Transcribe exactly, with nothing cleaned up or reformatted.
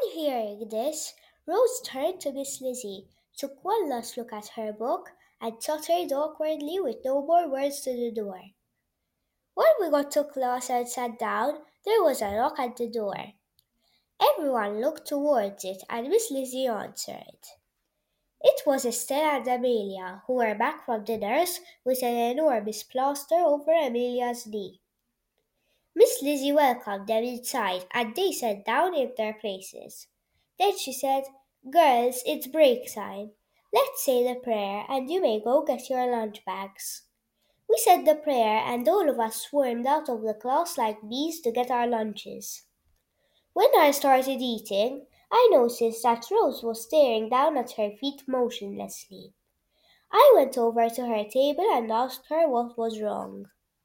hearing this, Rose turned to Miss Lizzie, took one last look at her book, and tottered awkwardly with no more words to the door. When we got to class and sat down, there was a knock at the door. Everyone looked towards it, and Miss Lizzie answered. It was Estelle and Amelia, who were back from the nurse with an enormous plaster over Amelia's knee. Miss Lizzie welcomed them inside, and they sat down in their places. Then she said, "Girls, it's break time. Let's say the prayer, and you may go get your lunch bags." We said the prayer, and all of us swarmed out of the class like bees to get our lunches. When I started eating, I noticed that Rose was staring down at her feet motionlessly. I went over to her table and asked her what was wrong.